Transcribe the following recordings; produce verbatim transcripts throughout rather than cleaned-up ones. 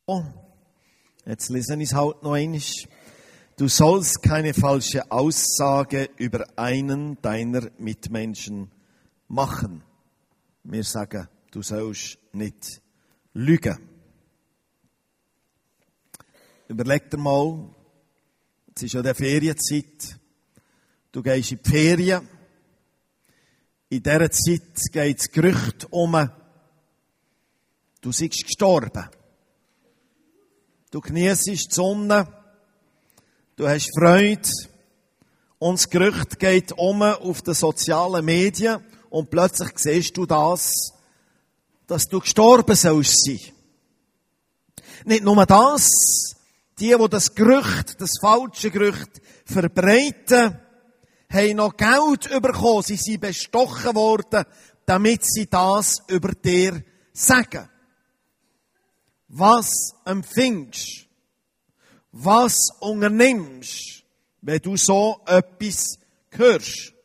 Oh, jetzt lesen wir es halt noch einmal. Du sollst keine falsche Aussage über einen deiner Mitmenschen machen. Wir sagen, du sollst nicht lügen. Überleg dir mal, es ist ja der Ferienzeit. Du gehst in die Ferien. In dieser Zeit geht das Gerücht um, du seist gestorben. Du geniessest die Sonne, du hast Freude und das Gerücht geht um auf den sozialen Medien und plötzlich siehst du das, dass du gestorben sollst sein. Nicht nur das, die, die das Gerücht, das falsche Gerücht verbreiten, haben noch Geld bekommen, sie sind bestochen worden, damit sie das über dir sagen. Was empfindest, was unternimmst, wenn du so etwas hörst?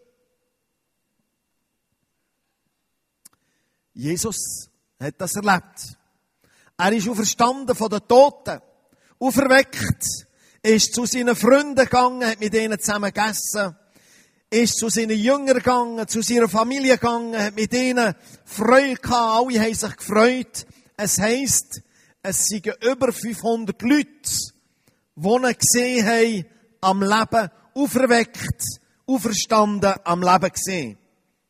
Jesus hat das erlebt. Er ist auferstanden von den Toten, auferweckt, ist zu seinen Freunden gegangen, hat mit ihnen zusammen gegessen, ist zu seinen Jüngern gegangen, zu seiner Familie gegangen, hat mit ihnen Freude gehabt, alle haben sich gefreut. Es heisst, es sind über fünfhundert Leute, die ihn gesehen haben, am Leben, auferweckt, auferstanden, am Leben gesehen.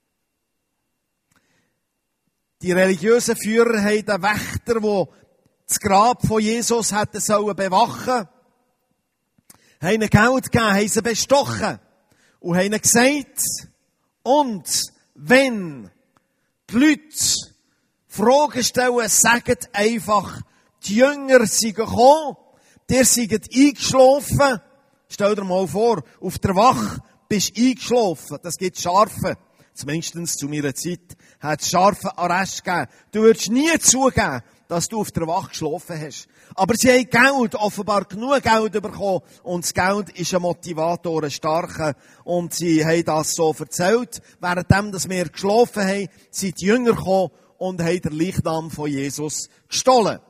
Die religiösen Führer haben den Wächter, der das Grab von Jesus hätte sollen bewachen, haben ihnen Geld gegeben, haben sie bestochen und haben ihnen gesagt, und wenn die Leute Fragen stellen, sagt einfach, die Jünger sind gekommen, die sind eingeschlafen. Stell dir mal vor, auf der Wache bist du eingeschlafen. Das gibt Schafe. Zumindest zu meiner Zeit hat es scharfen Arrest gegeben. Du würdest nie zugeben, dass du auf der Wache geschlafen hast. Aber sie haben Geld, offenbar genug Geld bekommen. Und das Geld ist ein Motivator, ein starker. Und sie haben das so erzählt. Währenddem, dass wir geschlafen haben, sind die Jünger gekommen und haben den Leichnam von Jesus gestohlen.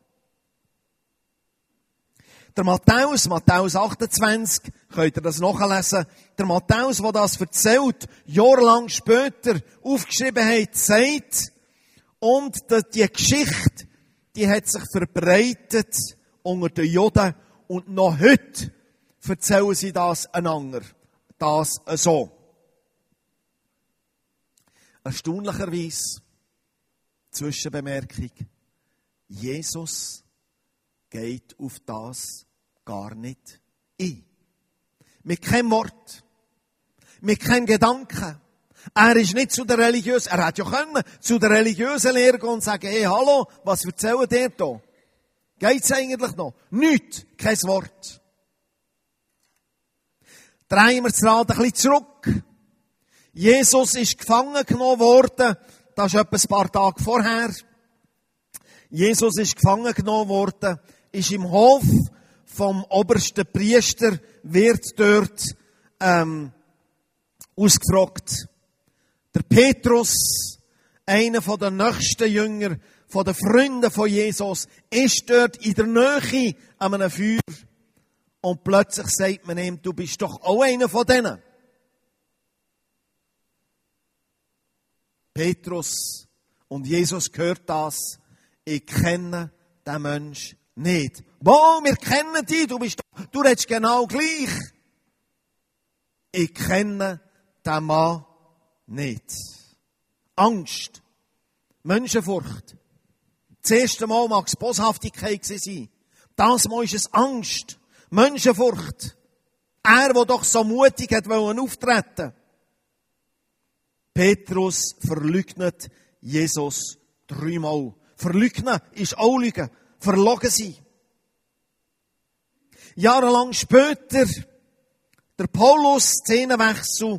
Der Matthäus, Matthäus achtundzwanzig, könnt ihr das nachlesen. Der Matthäus, der das erzählt, jahrelang später aufgeschrieben hat, sagt, und die Geschichte, die hat sich verbreitet unter den Juden und noch heute erzählen sie das einander. Das so. Erstaunlicherweise, Zwischenbemerkung, Jesus geht auf das gar nicht ein. Mit keinem Wort. Mit keinem Gedanken. Er ist nicht zu der religiösen, er hätte ja können, zu der religiösen Lehre gehen und sagen, hey, hallo, was erzählen ihr da? Geht's eigentlich noch? Nichts. Kein Wort. Drehen wir das Rad ein bisschen zurück. Jesus ist gefangen genommen worden. Das ist etwa ein paar Tage vorher. Jesus ist gefangen genommen worden, ist im Hof vom obersten Priester, wird dort ähm, ausgefragt. Der Petrus, einer von den nächsten Jüngern, von den Freunden von Jesus, ist dort in der Nähe an einem Feuer. Und plötzlich sagt man ihm, du bist doch auch einer von denen. Petrus und Jesus hört das. Ich kenne den Menschen nicht. Wow, wir kennen dich, du bist doch, du redest genau gleich. Ich kenne den Mann nicht. Angst. Menschenfurcht. Das erste Mal mag es Boshaftigkeit sein. Das Mal ist es Angst. Menschenfurcht. Er, der doch so mutig hat wollen auftreten. Petrus verleugnet Jesus dreimal. Verleugnen ist auch Lügen. Verlogen sein. Jahrelang später, der Paulus, Szenenwechsel.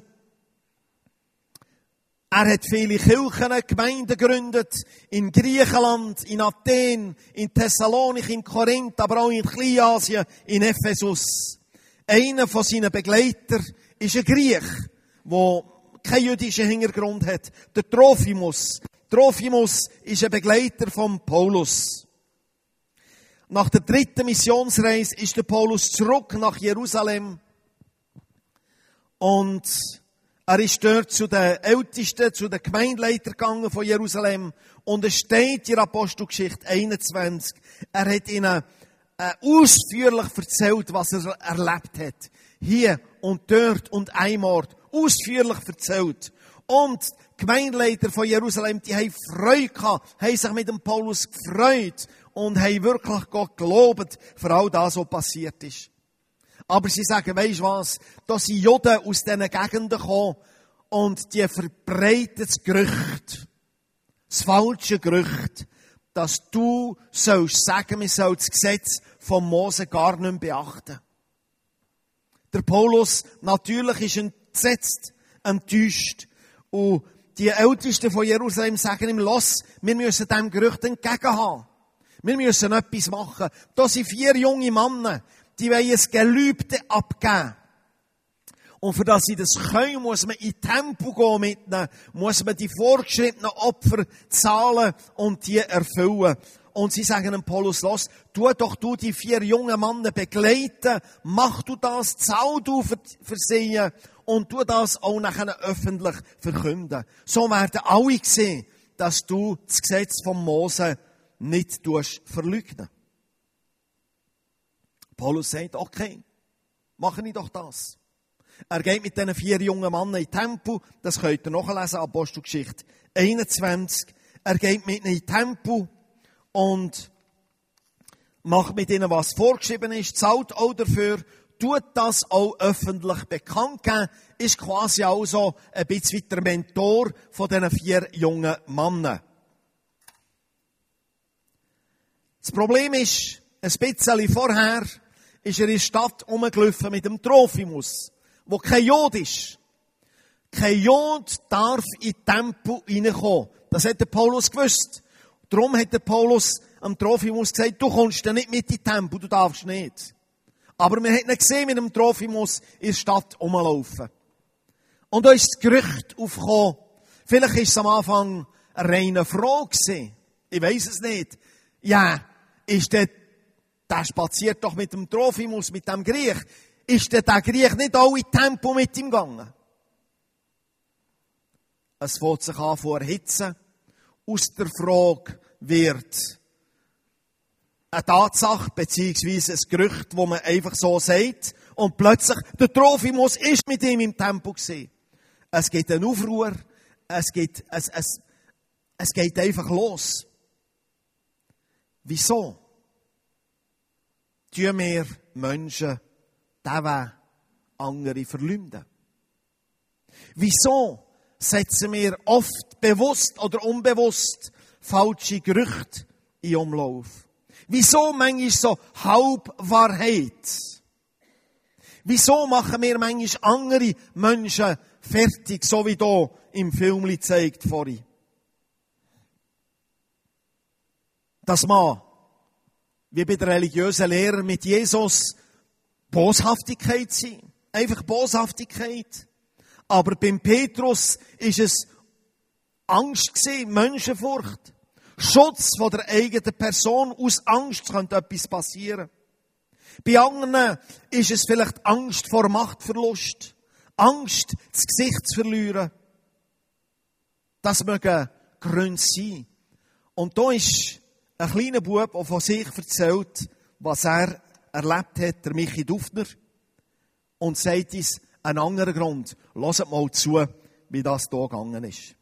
Er hat viele Kirchen, Gemeinden gegründet. In Griechenland, in Athen, in Thessalonik, in Korinth, aber auch in Kleinasien, in Ephesus. Einer von seinen Begleitern ist ein Griech, der keinen jüdischen Hintergrund hat. Der Trophimus. Trophimus ist ein Begleiter von Paulus. nach der dritten Missionsreise ist der Paulus zurück nach Jerusalem. Und er ist dort zu den Ältesten, zu den Gemeindeleitern gegangen von Jerusalem. Und es steht in Apostelgeschichte einundzwanzig, er hat ihnen äh, ausführlich erzählt, was er erlebt hat. Hier und dort und einmal. Ausführlich erzählt. Und die Gemeindeleiter von Jerusalem, die haben Freude gehabt, haben sich mit dem Paulus gefreut und haben wirklich Gott gelobt für all das, was passiert ist. Aber sie sagen, weisst du was, da sind Juden aus diesen Gegenden gekommen und die verbreiten das Gerücht, das falsche Gerücht, dass du sollst sagen, wir sollen das Gesetz von Mose gar nicht mehr beachten. Der Paulus natürlich ist entsetzt, enttäuscht. Und die Ältesten von Jerusalem sagen ihm, los, wir müssen diesem Gerücht entgegenhaben. Wir müssen etwas machen. Da sind vier junge Männer, die wollen ein Gelübde abgeben. Und für das sie das können, muss man in Tempo gehen mit ihnen, muss man die vorgeschriebenen Opfer zahlen und die erfüllen. Und sie sagen dem Paulus, los, tu doch du die vier jungen Männer begleiten, mach du das, zahl du für, für sie und tu das auch nachher öffentlich verkünden. So werden alle sehen, dass du das Gesetz von Mose nicht verleugnen. Paulus sagt, okay, mache ich doch das. Er geht mit diesen vier jungen Männern in Tempo, das könnt ihr nachlesen, Apostelgeschichte einundzwanzig. Er geht mit ihnen in Tempo und macht mit ihnen, was vorgeschrieben ist, zahlt auch dafür, tut das auch öffentlich bekannt geben, ist quasi auch so ein bisschen wie der Mentor von diesen vier jungen Männern. Das Problem ist, ein bisschen vorher ist er in der Stadt rumgelaufen mit dem Trophimus, wo kein Jod ist. Kein Jod darf in Tempo reinkommen. Das hat der Paulus gewusst. Darum hat der Paulus am Trophimus gesagt, du kommst da nicht mit in Tempo, du darfst nicht. Aber man hat ihn gesehen mit dem Trophimus in der Stadt rumlaufen. Und da ist das Gerücht aufgekommen. Vielleicht ist es am Anfang eine reine Frage gewesen. Ich weiss es nicht. Ja, ist der, der spaziert doch mit dem Trophimus, mit dem Griech. Ist der, der Griech nicht auch in Tempo mit ihm gegangen? Es fängt sich an zu erhitzen. Aus der Frage wird eine Tatsache, beziehungsweise ein Gerücht, wo man einfach so sagt. Und plötzlich, der Trophimus ist mit ihm im Tempo gewesen. Es gibt einen Aufruhr. Es geht, es, es, es geht einfach los. Wieso? Tun wir Menschen diesen andere verleumden? Wieso setzen wir oft bewusst oder unbewusst falsche Gerüchte in Umlauf? Wieso manchmal so Halbwahrheit? Wieso machen wir manchmal andere Menschen fertig, so wie hier im Film gezeigt vorhin? Dass man, wie bei der religiösen Lehre mit Jesus, Boshaftigkeit sein. Einfach Boshaftigkeit. Aber beim Petrus ist es Angst gewesen, Menschenfurcht. Schutz von der eigenen Person. Aus Angst könnte etwas passieren. Bei anderen ist es vielleicht Angst vor Machtverlust. Angst, das Gesicht zu verlieren. Das mögen Gründe sein. Und da ist ein kleiner Bub, der von sich erzählt, was er erlebt hat, der Michi Dufner, und sagt uns einen anderen Grund. Hört mal zu, wie das hier gegangen ist.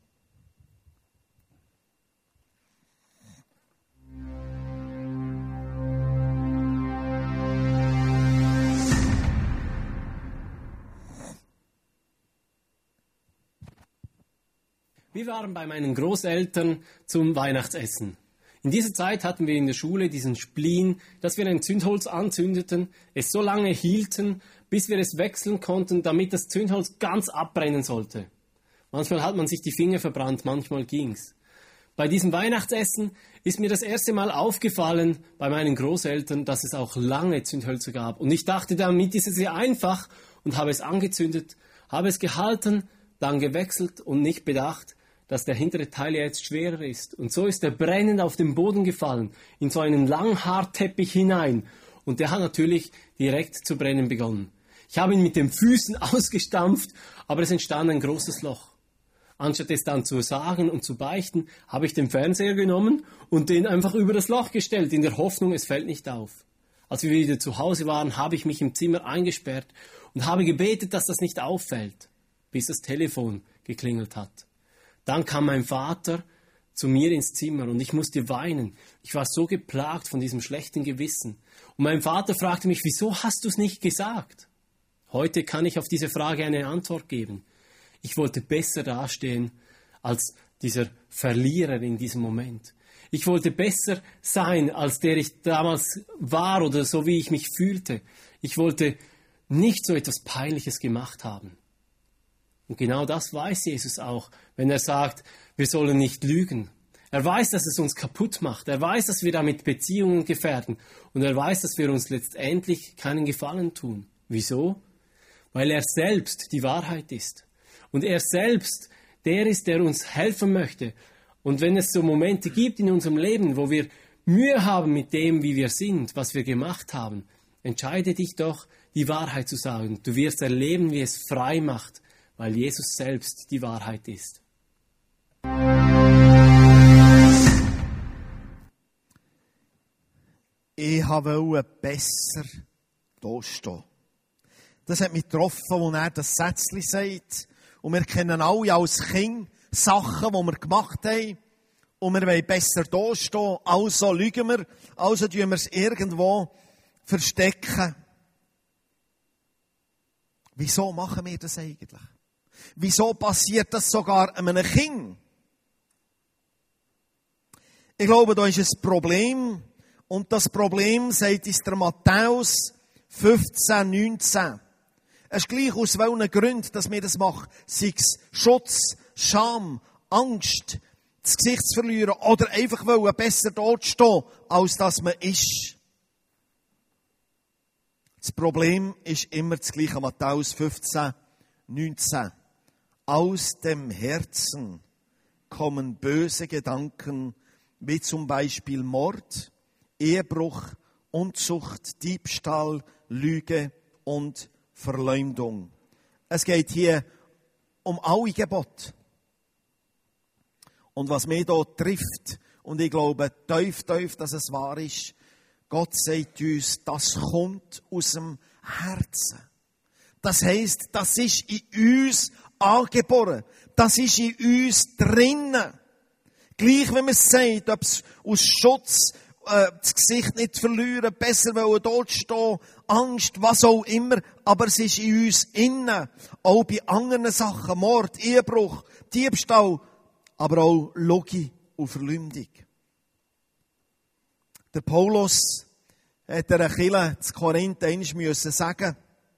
Wir waren bei meinen Großeltern zum Weihnachtsessen. In dieser Zeit hatten wir in der Schule diesen Spleen, dass wir ein Zündholz anzündeten, es so lange hielten, bis wir es wechseln konnten, damit das Zündholz ganz abbrennen sollte. Manchmal hat man sich die Finger verbrannt, manchmal ging's. Bei diesem Weihnachtsessen ist mir das erste Mal aufgefallen bei meinen Großeltern, dass es auch lange Zündhölzer gab. Und ich dachte, damit ist es sehr einfach und habe es angezündet, habe es gehalten, dann gewechselt und nicht bedacht, dass der hintere Teil jetzt schwerer ist. Und so ist er brennend auf den Boden gefallen, in so einen Langhaarteppich hinein. Und der hat natürlich direkt zu brennen begonnen. Ich habe ihn mit den Füßen ausgestampft, aber es entstand ein großes Loch. Anstatt es dann zu sagen und zu beichten, habe ich den Fernseher genommen und den einfach über das Loch gestellt, in der Hoffnung, es fällt nicht auf. Als wir wieder zu Hause waren, habe ich mich im Zimmer eingesperrt und habe gebetet, dass das nicht auffällt, bis das Telefon geklingelt hat. Dann kam mein Vater zu mir ins Zimmer und ich musste weinen. Ich war so geplagt von diesem schlechten Gewissen. Und mein Vater fragte mich, wieso hast du es nicht gesagt? Heute kann ich auf diese Frage eine Antwort geben. Ich wollte besser dastehen als dieser Verlierer in diesem Moment. Ich wollte besser sein, als der ich damals war oder so wie ich mich fühlte. Ich wollte nicht so etwas Peinliches gemacht haben. Und genau das weiß Jesus auch, wenn er sagt, wir sollen nicht lügen. Er weiß, dass es uns kaputt macht. Er weiß, dass wir damit Beziehungen gefährden. Und er weiß, dass wir uns letztendlich keinen Gefallen tun. Wieso? Weil er selbst die Wahrheit ist. Und er selbst der ist, der uns helfen möchte. Und wenn es so Momente gibt in unserem Leben, wo wir Mühe haben mit dem, wie wir sind, was wir gemacht haben, entscheide dich doch, die Wahrheit zu sagen. Du wirst erleben, wie es frei macht, weil Jesus selbst die Wahrheit ist. Ich wollte besser dastehen. Das hat mich getroffen, als er das Sätzchen sagt. Und wir kennen alle als Kind Sachen, die wir gemacht haben. Und wir wollen besser dastehen. Also lügen wir. Also tun wir es irgendwo verstecken. Wieso machen wir das eigentlich? Wieso passiert das sogar einem Kind? Ich glaube, da ist ein Problem. Und das Problem, sagt uns der Matthäus fünfzehn, neunzehn. Es ist gleich aus welchen Gründen, dass wir das machen. Sei es Schutz, Scham, Angst, das Gesicht zu verlieren oder einfach wollen, besser dort stehen, als dass man ist. Das Problem ist immer das gleiche. Matthäus fünfzehn, neunzehn. Aus dem Herzen kommen böse Gedanken, wie zum Beispiel Mord, Ehebruch, Unzucht, Diebstahl, Lüge und Verleumdung. Es geht hier um alle Gebote. Und was mich hier trifft, und ich glaube tief, tief, dass es wahr ist, Gott sagt uns, das kommt aus dem Herzen. Das heisst, das ist in uns angeboren. Das ist in uns drinnen. Gleich, wenn man es sagt, ob es aus Schutz, äh, das Gesicht nicht verlieren, besser wollen dort stehen, Angst, was auch immer, aber es ist in uns innen. Auch bei anderen Sachen, Mord, Ehebruch, Diebstahl, aber auch Lüge und Verleumdung. Der Paulus hat der Achille zu Korinth einmal müssen sagen,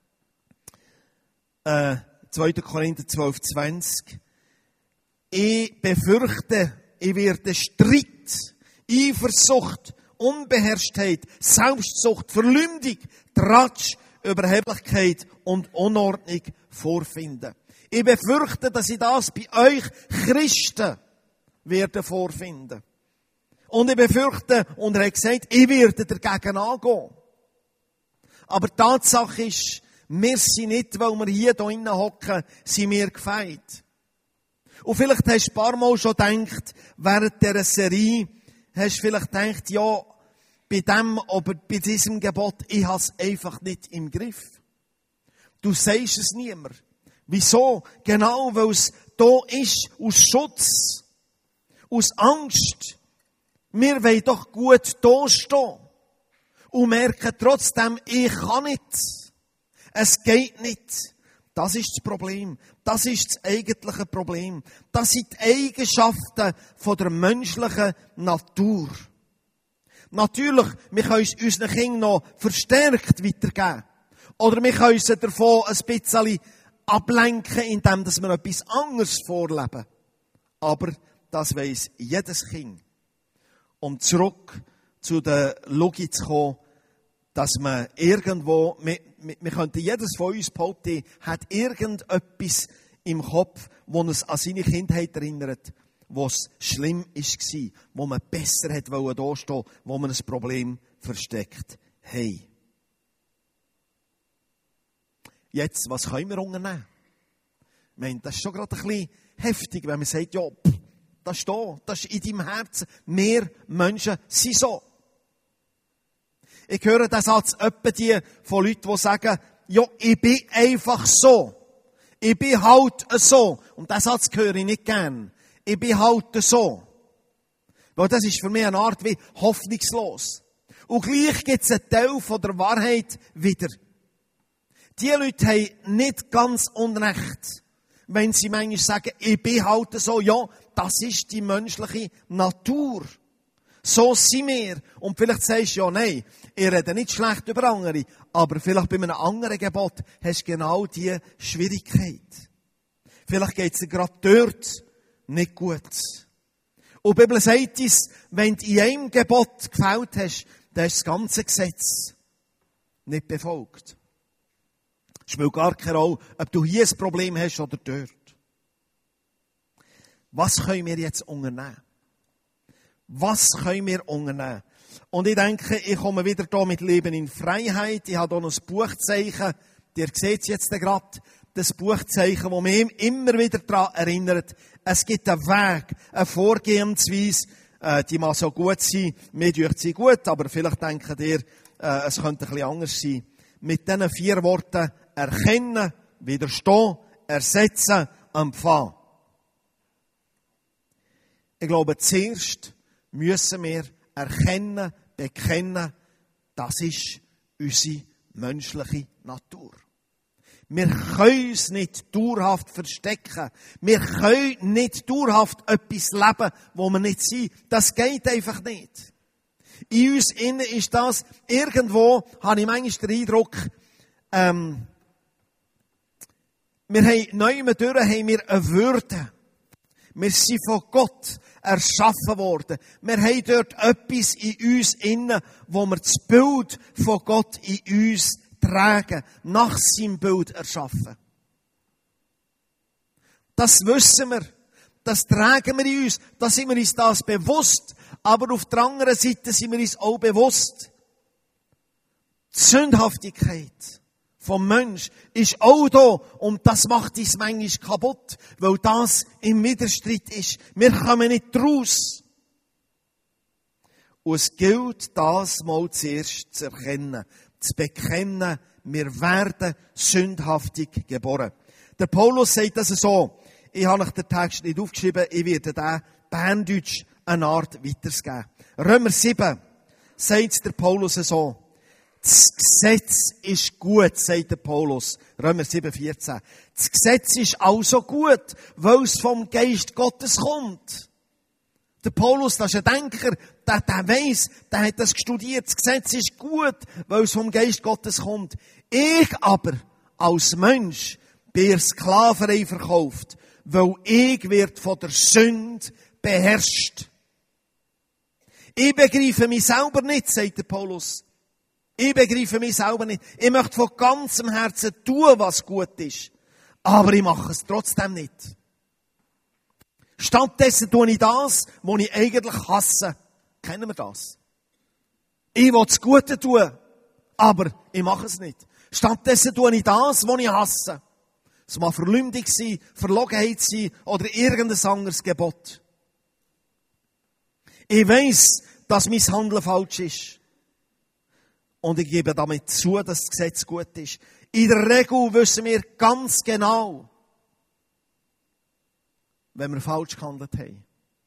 äh, zweiter Korinther zwölf, zwanzig, ich befürchte, ich werde Streit, Eifersucht, Unbeherrschtheit, Selbstsucht, Verleumdung, Tratsch, Überheblichkeit und Unordnung vorfinden. Ich befürchte, dass ich das bei euch Christen werde vorfinden. Und ich befürchte, und er hat gesagt, ich werde dagegen angehen. Aber die Tatsache ist, wir sind nicht, weil wir hier drinnen hocken, sind wir gefeit. Und vielleicht hast du ein paar Mal schon gedacht, während dieser Serie, hast du vielleicht gedacht, ja, bei dem oder bei diesem Gebot, ich habe es einfach nicht im Griff. Du sagst es niemand. Wieso? Genau, weil es da ist, aus Schutz, aus Angst. Wir wollen doch gut da stehen. Und merken trotzdem, ich kann nicht. Es geht nicht. Das ist das Problem. Das ist das eigentliche Problem. Das sind die Eigenschaften von der menschlichen Natur. Natürlich, wir können es unseren Kindern noch verstärkt weitergeben. Oder wir können sie davon ein bisschen ablenken, indem wir etwas anderes vorleben. Aber das weiss jedes Kind. Um zurück zu der Logik zu kommen, dass man irgendwo, wir, wir könnten jedes von uns behaupten, hat irgendetwas im Kopf, das uns an seine Kindheit erinnert. wo es schlimm war, wo man besser hätte da stehen, wo man ein Problem versteckt. Hey. Jetzt, was können wir unternehmen? Ich meine, das ist schon gerade ein bisschen heftig, wenn man sagt, ja, pff, das ist da, das ist in deinem Herzen. Wir Menschen sind so. Ich höre den Satz etwa die von Leuten, die sagen, ja, ich bin einfach so. Ich bin halt so. Und diesen Satz höre ich nicht gern. Ich bin halt so. Weil das ist für mich eine Art wie hoffnungslos. Und gleich gibt es einen Teil von der Wahrheit wieder. Die Leute haben nicht ganz Unrecht, wenn sie manchmal sagen, ich bin halt so. Ja, das ist die menschliche Natur. So sind wir. Und vielleicht sagst du, ja, nein, ich rede nicht schlecht über andere, aber vielleicht bei einem anderen Gebot hast du genau diese Schwierigkeit. Vielleicht geht es dir gerade dort nicht gut. Und die Bibel sagt uns, wenn du in einem Gebot gefällt hast, dann hast du das ganze Gesetz nicht befolgt. Es spielt gar keine Rolle, ob du hier ein Problem hast oder dort. Was können wir jetzt unternehmen? Was können wir unternehmen? Und ich denke, ich komme wieder hier mit Leben in Freiheit. Ich habe hier noch ein Buchzeichen. Ihr seht es jetzt gerade. Das Buchzeichen, das mich immer wieder daran erinnert. Es gibt einen Weg, eine Vorgehensweise, äh, die mag so gut sein. Mir tut sie gut, aber vielleicht denkt ihr, äh, es könnte ein bisschen anders sein. Mit diesen vier Worten: erkennen, widerstehen, ersetzen, empfangen. Ich glaube, zuerst müssen wir erkennen, bekennen, das ist unsere menschliche Natur. Wir können uns nicht dauerhaft verstecken. Wir können nicht dauerhaft etwas leben, wo wir nicht sind. Das geht einfach nicht. In uns innen ist das, irgendwo habe ich manchmal den Eindruck, ähm, wir haben, neu durch haben wir eine Würde. Wir sind von Gott erschaffen worden. Wir haben dort etwas in uns innen, wo wir das Bild von Gott in uns tragen, nach seinem Bild erschaffen. Das wissen wir. Das tragen wir in uns. Da sind wir uns das bewusst. Aber auf der anderen Seite sind wir uns auch bewusst. Die Sündhaftigkeit vom Mensch ist auch da. Und das macht uns manchmal kaputt, weil das im Widerstreit ist. Wir kommen nicht raus. Und es gilt, das mal zuerst zu erkennen, zu bekennen, wir werden sündhaftig geboren. Der Paulus sagt das so. Ich habe euch den Text nicht aufgeschrieben, ich werde den Berndeutsch eine Art weitergeben. Römer sieben sagt der Paulus so. Das Gesetz ist gut, sagt der Paulus. Römer sieben, vierzehn. Das Gesetz ist also gut, weil es vom Geist Gottes kommt. Der Paulus, das ist ein Denker, der, der weiss, der hat das studiert. Das Gesetz ist gut, weil es vom Geist Gottes kommt. Ich aber, als Mensch, bin Sklaverei verkauft, weil ich wird von der Sünde beherrscht. Ich begreife mich selber nicht, sagt der Paulus. Ich begreife mich selber nicht. Ich möchte von ganzem Herzen tun, was gut ist. Aber ich mache es trotzdem nicht. Stattdessen tue ich das, was ich eigentlich hasse. Kennen wir das? Ich will das Gute tun, aber ich mache es nicht. Stattdessen tue ich das, was ich hasse. Es mag Verleumdung sein, Verlogenheit sein oder irgendein anderes Gebot. Ich weiss, dass mein Handeln falsch ist. Und ich gebe damit zu, dass das Gesetz gut ist. In der Regel wissen wir ganz genau, wenn wir falsch gehandelt haben.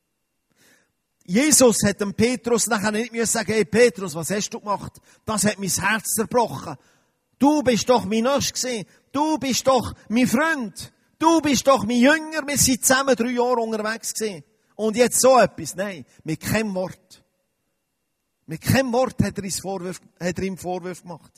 Jesus hat dem Petrus nachher nicht mehr sagen, hey Petrus, was hast du gemacht? Das hat mein Herz zerbrochen. Du bist doch mein Nächster gewesen. Du bist doch mein Freund. Du bist doch mein Jünger. Wir sind zusammen drei Jahre unterwegs gewesen. Und jetzt so etwas. Nein, mit keinem Wort. Mit keinem Wort hat er, ihm Vorwürfe, hat er ihm Vorwürfe gemacht.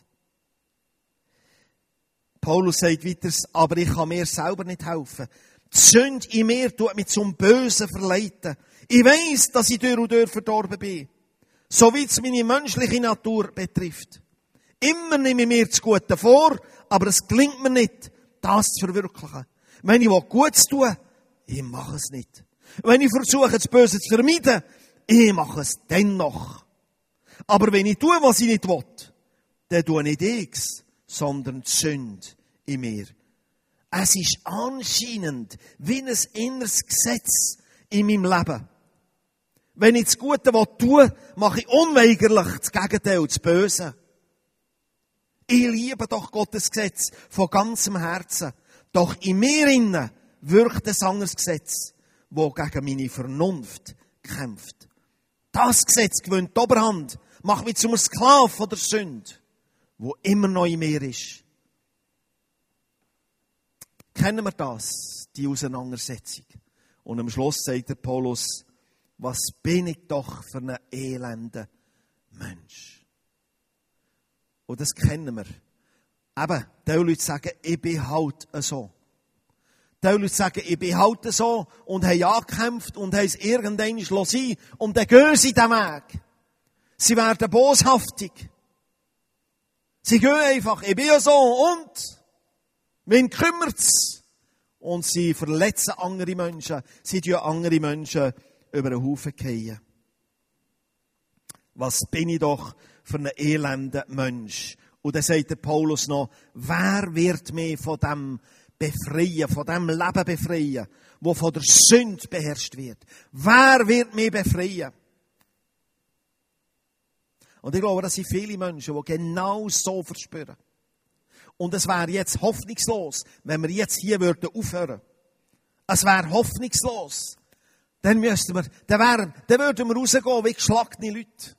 Paulus sagt weiter, aber ich kann mir selber nicht helfen. Die Sünde in mir tut mich zum Bösen verleiten. Ich weiss, dass ich durch und durch verdorben bin. So wie es meine menschliche Natur betrifft. Immer nehme ich mir das Gute vor, aber es gelingt mir nicht, das zu verwirklichen. Wenn ich Gutes tue, ich mache es nicht. Wenn ich versuche, das Böse zu vermeiden, ich mache es dennoch. Aber wenn ich tue, was ich nicht will, dann tue nicht ich, sondern die Sünde in mir. Es ist anscheinend wie ein inneres Gesetz in meinem Leben. Wenn ich das Gute tue, mache ich unweigerlich das Gegenteil, das Böse. Ich liebe doch Gottes Gesetz von ganzem Herzen. Doch in mir innen wirkt ein anderes Gesetz, das gegen meine Vernunft kämpft. Das Gesetz gewinnt die Oberhand, macht mich zum Sklaven von der Sünde, wo immer noch in mir ist. Kennen wir das, die Auseinandersetzung? Und am Schluss sagt der Paulus, was bin ich doch für ein elender Mensch? Und das kennen wir. Eben, die Leute sagen, ich bin halt so. Die Leute sagen, ich bin halt so und haben angekämpft und haben es irgendwann sein und dann gehen sie den Weg. Sie werden boshaftig. Sie gehen einfach, ich bin ja so und wen kümmert's? Und sie verletzen andere Menschen. Sie tun andere Menschen über den Haufen fallen. Was bin ich doch für einen elenden Mensch? Und dann sagt der Paulus noch, wer wird mich von dem befreien, von dem Leben befreien, wo von der Sünde beherrscht wird? Wer wird mich befreien? Und ich glaube, das sind viele Menschen, die genau so verspüren. Und es wäre jetzt hoffnungslos, wenn wir jetzt hier würden aufhören. Es wäre hoffnungslos. Dann müssten wir, dann, wären, dann würden wir rausgehen wie geschlagene Leute.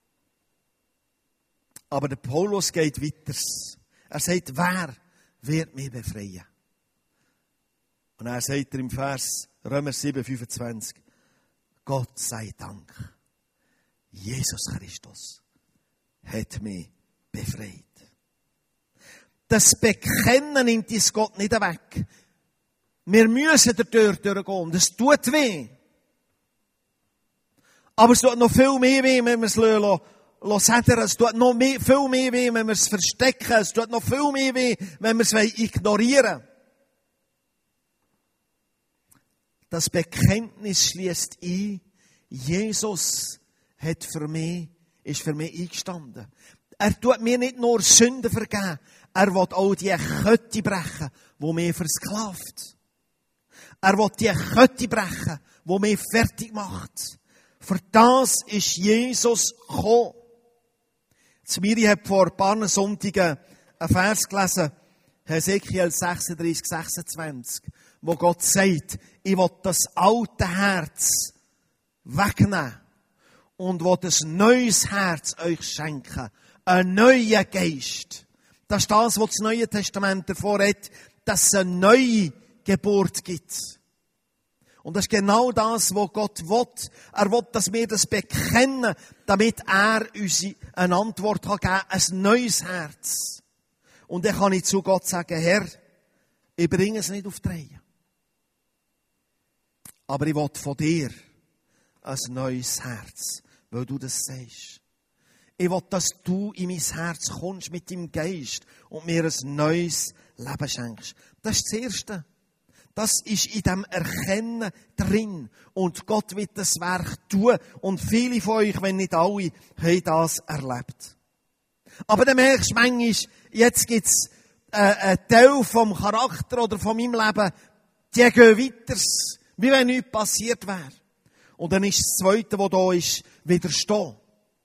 Aber der Paulus geht weiter. Er sagt, wer wird mich befreien? Und er sagt im Vers Römer sieben, fünfundzwanzig, Gott sei Dank, Jesus Christus hat mich befreit. Das Bekennen nimmt uns Gott nicht weg. Wir müssen dadurch durchgehen. Das tut weh. Aber es tut noch viel mehr weh, wenn wir es lassen. Es tut noch mehr, viel mehr weh, wenn wir es verstecken. Es tut noch viel mehr weh, wenn wir es ignorieren. Das Bekenntnis schließt ein, Jesus hat für mich, ist für mich eingestanden. Er tut mir nicht nur Sünden vergeben, er will auch die Kette brechen, die mich versklavt. Er will die Kette brechen, die mich fertig macht. Für das ist Jesus gekommen. Miri hat vor ein paar Sonntagen einen Vers gelesen, Hesekiel sechsunddreißig, sechsundzwanzig, wo Gott sagt, ich will das alte Herz wegnehmen und will ein neues Herz euch schenken. Einen neuen Geist. Das ist das, was das Neue Testament davor hat, dass es eine neue Geburt gibt. Und das ist genau das, was Gott will. Er will, dass wir das bekennen, damit er uns eine Antwort geben kann, ein neues Herz. Und dann kann ich zu Gott sagen, Herr, ich bringe es nicht auf die Reihe. Aber ich will von dir ein neues Herz, weil du das sagst. Ich will, dass du in mein Herz kommst mit deinem Geist und mir ein neues Leben schenkst. Das ist das Erste. Das ist in dem Erkennen drin. Und Gott wird das Werk tun. Und viele von euch, wenn nicht alle, haben das erlebt. Aber dann merkst du manchmal, jetzt gibt es äh, einen Teil vom Charakter oder von meinem Leben, die gehen weiter, wie wenn nichts passiert wäre. Und dann ist das Zweite, was da ist, widerstehen.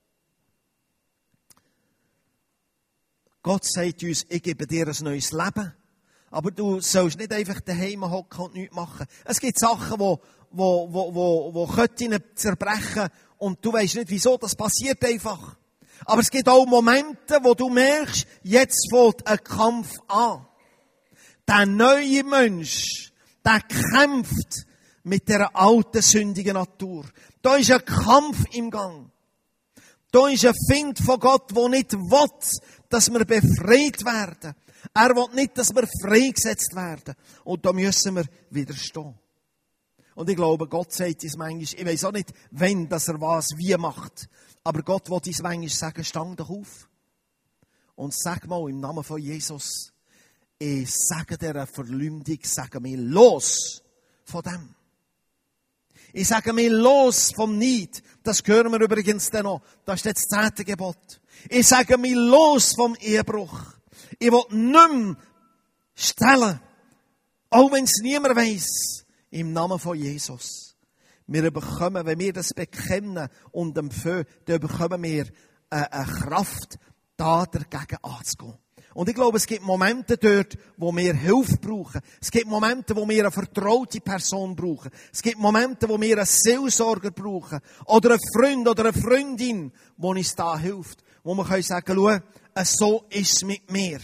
Gott sagt uns, ich gebe dir ein neues Leben. Aber du sollst nicht einfach daheim hocken und nichts machen. Es gibt Sachen, wo, wo, wo, wo, wo Köttinnen zerbrechen und du weisst nicht, wieso, das passiert einfach. Aber es gibt auch Momente, wo du merkst, jetzt fängt ein Kampf an. Der neue Mensch, der kämpft mit der alten, sündigen Natur. Da ist ein Kampf im Gang. Da ist ein Find von Gott, der nicht will, dass wir befreit werden. Er will nicht, dass wir freigesetzt werden. Und da müssen wir widerstehen. Und ich glaube, Gott sagt uns manchmal, ich weiss auch nicht, wenn, dass er was wie macht. Aber Gott will uns manchmal sagen, stang doch auf. Und sag mal im Namen von Jesus, ich sage dieser Verleumdung, sage mir los von dem. Ich sage mir los vom Neid. Das hören wir übrigens dann noch. Das ist das zehnte Gebot. Ich sage mir los vom Ehebruch. Ich will nicht mehr stellen. Auch wenn es niemand weiss. Im Namen von Jesus. Wir bekommen, wenn wir das bekennen und empfehlen, dann bekommen wir eine, eine Kraft, da dagegen anzugehen. Und ich glaube, es gibt Momente dort, wo wir Hilfe brauchen. Es gibt Momente, wo wir eine vertraute Person brauchen. Es gibt Momente, wo wir einen Seelsorger brauchen. Oder einen Freund oder eine Freundin, die uns da hilft. Wo wir können sagen, schau, so ist es mit mir.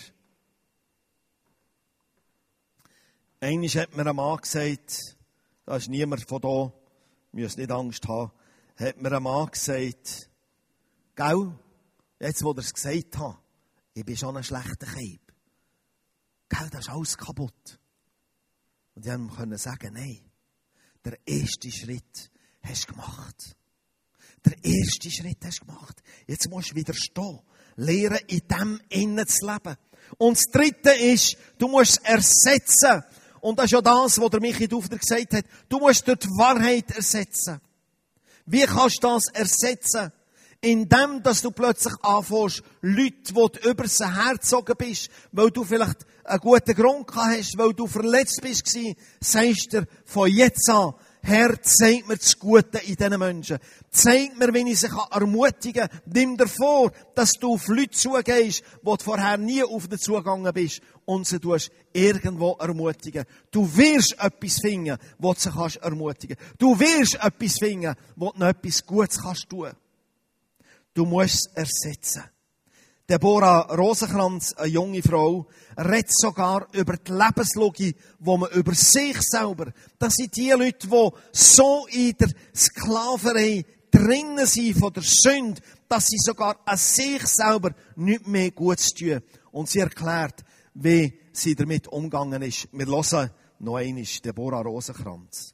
Einmal hat mir ein Mann gesagt, da ist niemand von da, müsst nicht Angst haben, hat mir ein Mann gesagt, gell, jetzt wo er es gesagt hat, ich bin schon ein schlechter Keib. Gell, das ist alles kaputt. Und ich konnte ihm sagen, nein, der erste Schritt hast du gemacht. Der erste Schritt hast du gemacht. Jetzt musst du widerstehen. Lernen, in dem innen zu leben. Und das dritte ist, du musst ersetzen. Und das ist ja das, was der Michi Dufner gesagt hat. Du musst dort die Wahrheit ersetzen. Wie kannst du das ersetzen? Indem, dass du plötzlich anfängst, Leute, wo du über sie hergezogen bist, weil du vielleicht einen guten Grund gehabt hast, weil du verletzt bist, sagst du von jetzt an, Herr, zeig mir das Gute in diesen Menschen. Zeig mir, wie ich sie ermutigen kann. Nimm dir vor, dass du auf Leute zugehst, wo du vorher nie auf den zugegangen bist und sie tust irgendwo ermutigen. Du wirst etwas finden, wo du sie kannst ermutigen. Du wirst etwas finden, wo du noch etwas Gutes kannst tun. Du musst es ersetzen. Deborah Rosenkranz, eine junge Frau, redet sogar über die Lebenslogik, wo man über sich selber, das sind die Leute, die so in der Sklaverei drinnen sind von der Sünde, dass sie sogar an sich selber nicht mehr Gutes tun. Und sie erklärt, wie sie damit umgegangen ist. Wir hören noch einmal Deborah Rosenkranz.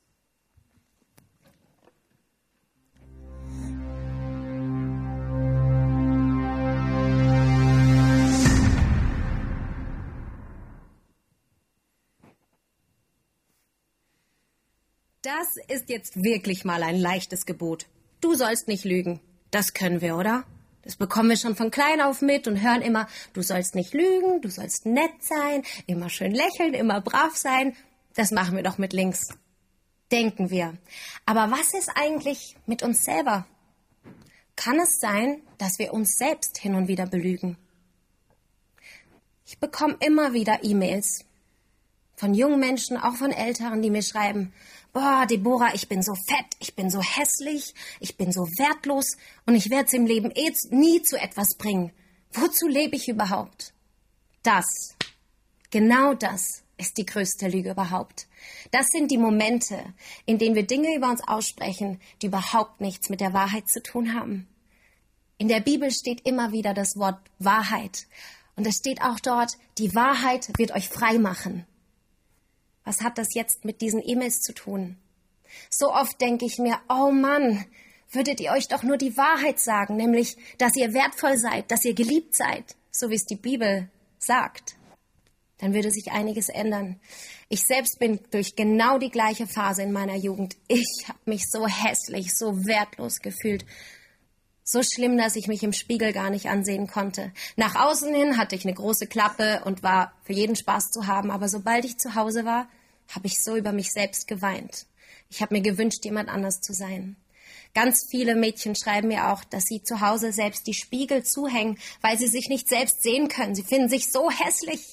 Das ist jetzt wirklich mal ein leichtes Gebot. Du sollst nicht lügen. Das können wir, oder? Das bekommen wir schon von klein auf mit und hören immer, du sollst nicht lügen, du sollst nett sein, immer schön lächeln, immer brav sein. Das machen wir doch mit links. Denken wir. Aber was ist eigentlich mit uns selber? Kann es sein, dass wir uns selbst hin und wieder belügen? Ich bekomme immer wieder E-Mails von jungen Menschen, auch von Älteren, die mir schreiben, boah, Deborah, ich bin so fett, ich bin so hässlich, ich bin so wertlos und ich werde es im Leben eh nie zu etwas bringen. Wozu lebe ich überhaupt? Das, genau das ist die größte Lüge überhaupt. Das sind die Momente, in denen wir Dinge über uns aussprechen, die überhaupt nichts mit der Wahrheit zu tun haben. In der Bibel steht immer wieder das Wort Wahrheit. Und es steht auch dort, die Wahrheit wird euch frei machen. Was hat das jetzt mit diesen E-Mails zu tun? So oft denke ich mir, oh Mann, würdet ihr euch doch nur die Wahrheit sagen, nämlich, dass ihr wertvoll seid, dass ihr geliebt seid, so wie es die Bibel sagt. Dann würde sich einiges ändern. Ich selbst bin durch genau die gleiche Phase in meiner Jugend. Ich habe mich so hässlich, so wertlos gefühlt. So schlimm, dass ich mich im Spiegel gar nicht ansehen konnte. Nach außen hin hatte ich eine große Klappe und war für jeden Spaß zu haben. Aber sobald ich zu Hause war, habe ich so über mich selbst geweint. Ich habe mir gewünscht, jemand anders zu sein. Ganz viele Mädchen schreiben mir auch, dass sie zu Hause selbst die Spiegel zuhängen, weil sie sich nicht selbst sehen können. Sie finden sich so hässlich.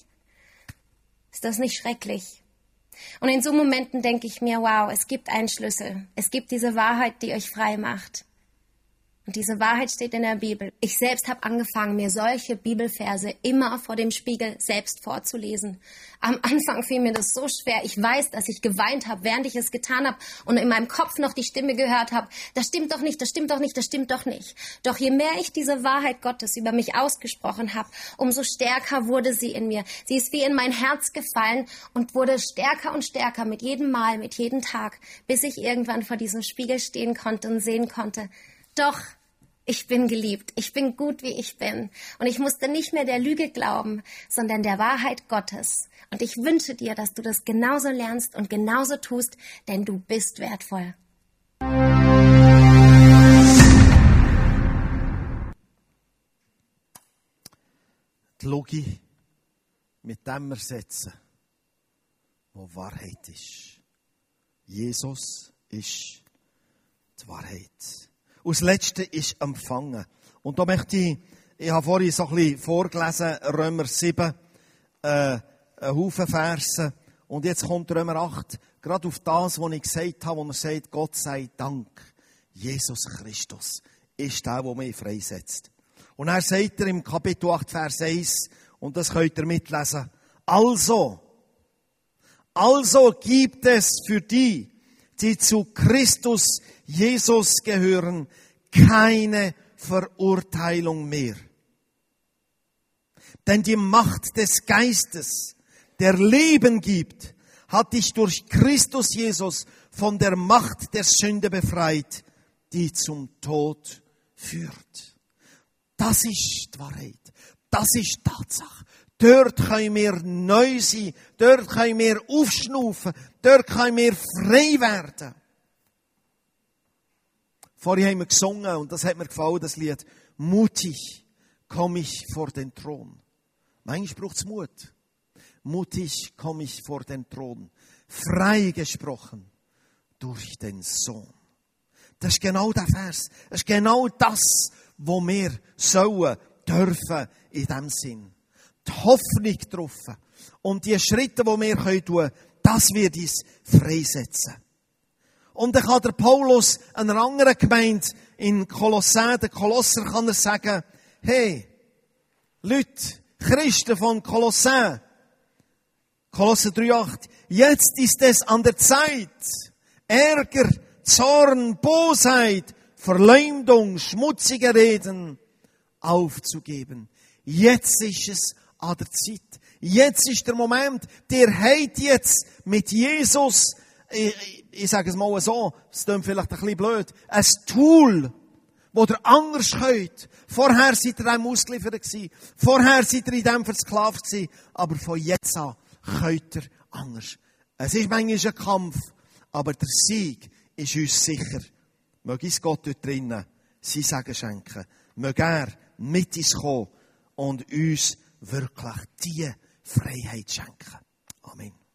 Ist das nicht schrecklich? Und in so Momenten denke ich mir, wow, es gibt einen Schlüssel. Es gibt diese Wahrheit, die euch frei macht. Und diese Wahrheit steht in der Bibel. Ich selbst habe angefangen, mir solche Bibelverse immer vor dem Spiegel selbst vorzulesen. Am Anfang fiel mir das so schwer. Ich weiß, dass ich geweint habe, während ich es getan habe und in meinem Kopf noch die Stimme gehört habe, das stimmt doch nicht, das stimmt doch nicht, das stimmt doch nicht. Doch je mehr ich diese Wahrheit Gottes über mich ausgesprochen habe, umso stärker wurde sie in mir. Sie ist wie in mein Herz gefallen und wurde stärker und stärker mit jedem Mal, mit jedem Tag, bis ich irgendwann vor diesem Spiegel stehen konnte und sehen konnte, doch, ich bin geliebt, ich bin gut, wie ich bin. Und ich musste nicht mehr der Lüge glauben, sondern der Wahrheit Gottes. Und ich wünsche dir, dass du das genauso lernst und genauso tust, denn du bist wertvoll. Logik mit dem ersetzen, wo Wahrheit ist. Jesus ist die Wahrheit. Und das Letzte ist Empfangen. Und da möchte ich, ich habe vorhin so ein bisschen vorgelesen, Römer sieben, äh, ein Haufen Verse. Und jetzt kommt Römer acht, gerade auf das, was ich gesagt habe, wo er sagt, Gott sei Dank, Jesus Christus ist der, der mich freisetzt. Und er sagt er im Kapitel acht, Vers eins, und das könnt ihr mitlesen, also, also gibt es für die, die zu Christus Jesus gehören, keine Verurteilung mehr. Denn die Macht des Geistes, der Leben gibt, hat dich durch Christus Jesus von der Macht der Sünde befreit, die zum Tod führt. Das ist die Wahrheit. Das ist die Tatsache. Dort können wir neu sein. Dort können wir aufschnaufen. Dort können wir frei werden. Vorhin haben wir gesungen, und das hat mir gefallen, das Lied. Mutig komme ich vor den Thron. Manchmal braucht es Mut. Mutig komme ich vor den Thron. Frei gesprochen durch den Sohn. Das ist genau der Vers. Das ist genau das, was wir sollen, dürfen in diesem Sinn. Die Hoffnung drauf. Und die Schritte, die wir tun können, das wird uns freisetzen. Und dann kann der Paulus einer anderen Gemeinde in Kolossä, der Kolosser, kann er sagen, hey, Leute, Christen von Kolossä, Kolosser drei acht, jetzt ist es an der Zeit, Ärger, Zorn, Bosheit, Verleumdung, schmutzige Reden aufzugeben. Jetzt ist es an der Zeit. Jetzt ist der Moment, der habt jetzt mit Jesus, ich, ich sage es mal so, es klingt vielleicht ein bisschen blöd, ein Tool, wo ihr anders könnt. Vorher seid ihr dem ausgeliefert gewesen. Vorher seid ihr in dem versklavt gewesen. Aber von jetzt an könnt ihr anders. Es ist manchmal ein Kampf, aber der Sieg ist uns sicher. Möge uns Gott dort drinnen sein Segen schenken. Möge er mit uns kommen und uns wirklich diese Freiheit schenken. Amen.